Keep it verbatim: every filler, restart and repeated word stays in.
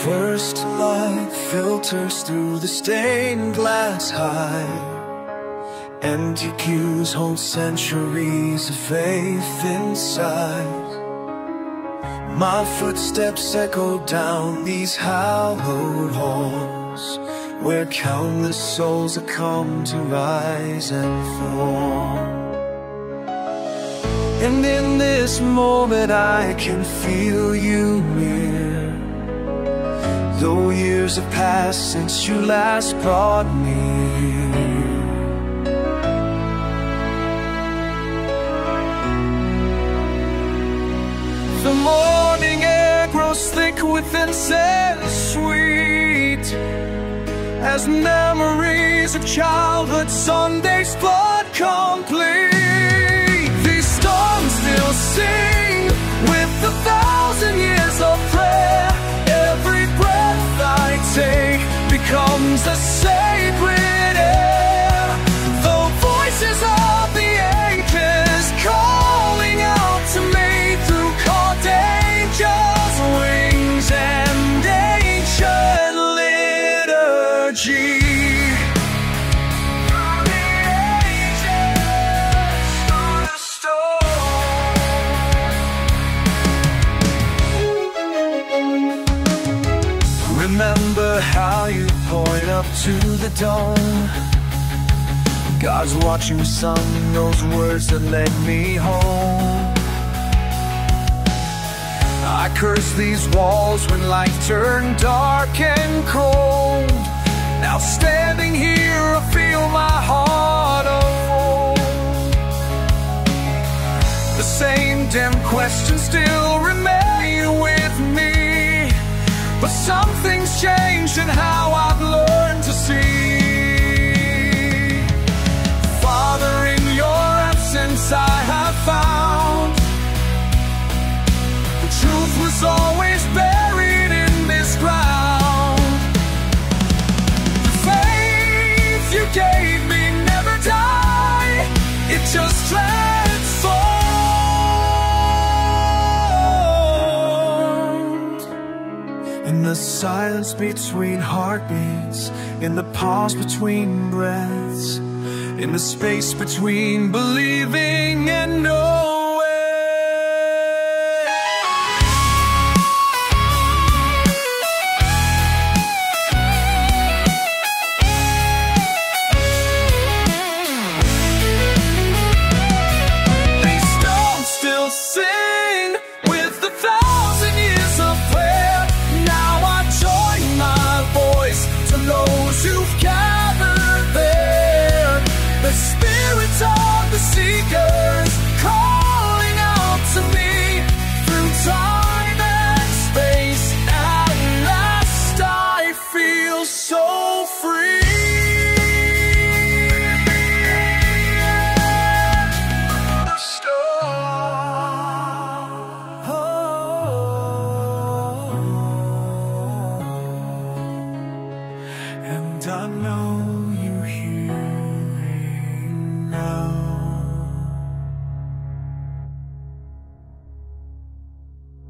First light filters through the stained glass high. Empty cues hold centuries of faith inside. My footsteps echo down these hallowed halls, where countless souls have come to rise and fall. And in this moment I can feel you near, though years have passed since you last brought me here. The morning air grows thick with incense sweet, as memories of childhood Sundays flood complete. These storms still sing with a thousand years of prayer. Every breath I take becomes a sacred air. The voices of the ages calling out to me through cold angels' wings and ancient liturgy. Through the ages, through the storm. Remember how you point up to the dome. God's watching, sung those words that led me home. I cursed these walls when life turned dark and cold. Now standing here I feel my heart unfold. The same dim questions still remain with me, but something's changed in how I've learned to see. Father, in your absence I have found the truth was always buried in this ground. The faith you gave me never died, it just transformed. In the silence between heartbeats, in the pause between breaths, in the space between believing and knowing. These stones still sing with a thousand years of prayer. Now I join my voice to those who've gathered there. The spirits of the seekers calling out to me through time and space. At last I feel so free. The storm. Oh. And I know